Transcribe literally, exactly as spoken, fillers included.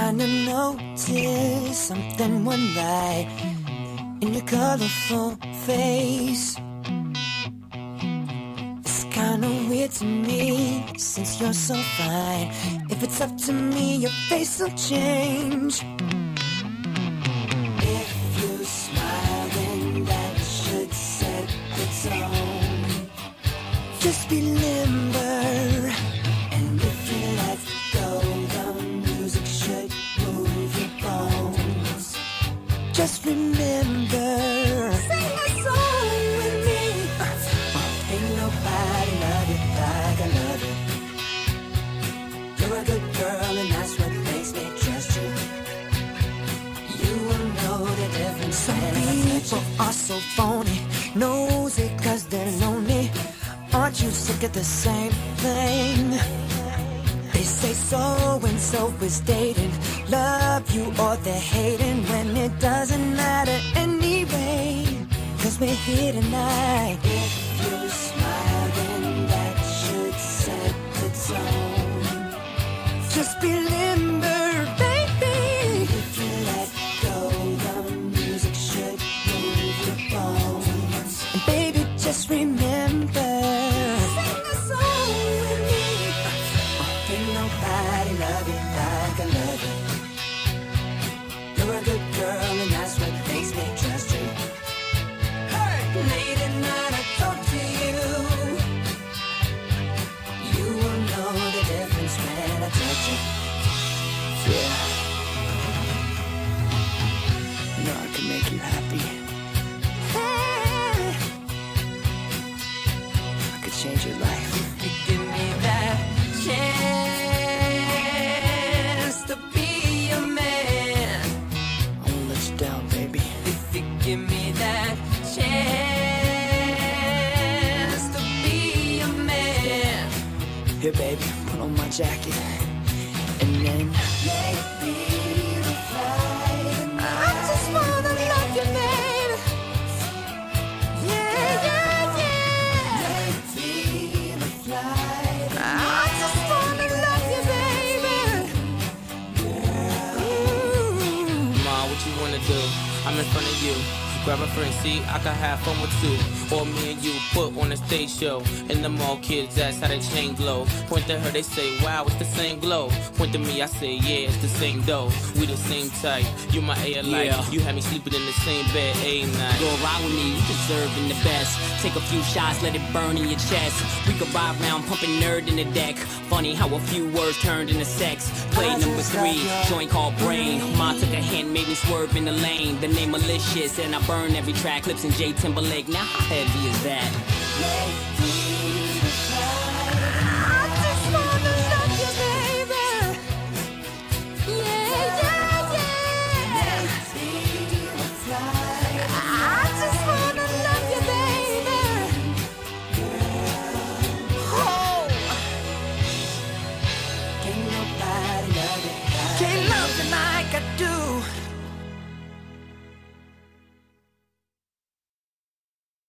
kinda noticed something one night in your colorful face. It's kinda weird to me since you're so fine. If it's up to me, your face will change. If you smile, then that should set the tone. Just be limber, and if you let go, the music should move your bones. Just remember, sing a song with me. uh, Ain't nobody love you like I love you. You're a good girl and that's what makes me trust you. You will know the difference. Some people are so phony, nosy cause they're lonely. Aren't you sick of the same thing? They say so and so is dating, love you or they're hating, when it doesn't matter anyway, cause we're here tonight. If you smile, then that should set the tone. Just be limber, baby. If you let go, the music should move your bones. And baby, just remember, sing a song with me. uh, Ain't nobody love you like I love you. You're a good girl and that's what makes me trust you. Hey! Late at night I talk to you. You will know the difference when I touch you. Yeah. You know I can make you happy. Hey. I could change your life. If you give me that chance to be a man, I won't let you down, baby. If you give me that chance to be a man. Here, baby, put on my jacket, and then make me fly. I just wanna love you, baby. Yeah, yeah, yeah. Make me fly. I just wanna love you, baby. Ooh. Ma, what you wanna do? I'm in front of you. Grab a friend, see, I can have fun with two. Or me and you put on a stage show. And them all kids ask how they chain glow. Point to her, they say, wow, it's the same glow. Point to me, I say, yeah, it's the same dough. We the same type, you my A alike. Yeah. You had me sleeping in the same bed, A night. Go ride with me, you deserving the best. Take a few shots, let it burn in your chest. We could ride round, pumping nerd in the deck. Funny how a few words turned into sex. Play number three, joint called Brain. Ma took a hand, made me swerve in the lane. The name malicious, and I burn every track. Clips in J Timberlake, now how heavy is that?